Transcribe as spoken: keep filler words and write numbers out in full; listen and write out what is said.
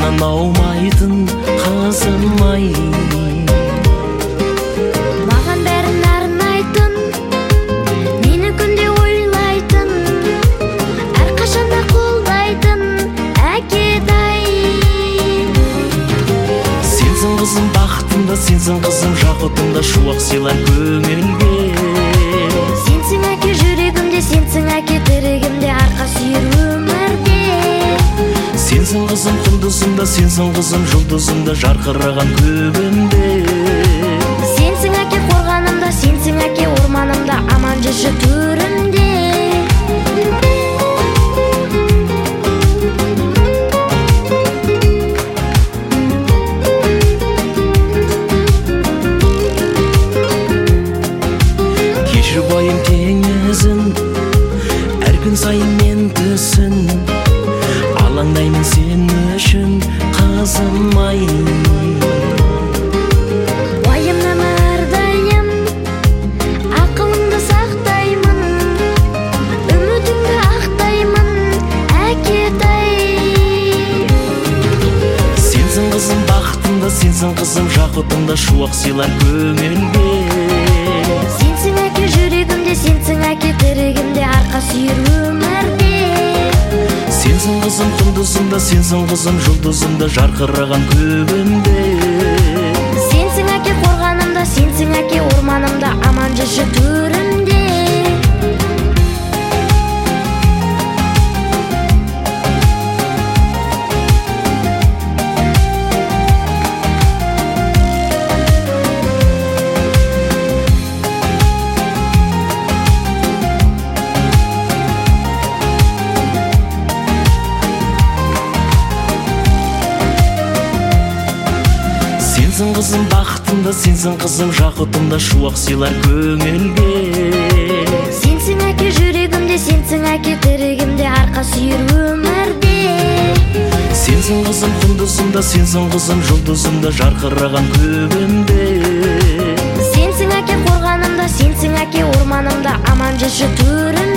жанымнан аумайтын қызым ай. Маған бәрін арнайтын, мені күнде ойлайтын, әрқашанда қолдайтын әкетай. Сенсің қызым бақытымда, сенсің қызым жақұтымда, шуақ сыйлар көңілге. Сенсің әке жүрегімде, сенсің әке тірегімде, арқа сүйер өмірде. Сенсің қызым құндызымда, сенсің қызым жұлдызымда, жарқыраған көбімде. Сенсің әке қорғанымда, сенсің әке орманымда, аман жүрші төрімде. Кешір байым теңізін, әр күн сайын мен түсін, алаңдаймын сен үшін қызым ай. Уайымнама әрдайым, ақылыңды сақтаймын, үмітіңді ақтаймын әкетай. Сенсің қызым бақытымда, сенсің қызым жақұтымда, шуақ сыйлар көңілге. Сенсің әке жүрегімде, сенсің әке тірегімде, арқа сүйер өмірде. Сенсің қызым құндызымда, сенсің қызым жұлдызымда, жарқыраған көбімде. Сенсің әке қорғанымда, сенсің әке орманымда, аман жүрші төрімде. Сенсің қызым бақытымда, сенсің қызым жақұтымда, шуақ сыйлар көңілге. Сенсің әке жүрегімде, сенсің әке тірегімде, арқа сүйер өмірде. Сенсің қызым құндызымда, сенсің қызым жұлдызымда, жарқыраған көбімде. Сенсің әке қорғанымда, сенсің әке орманымда, аман жүрші төрімде.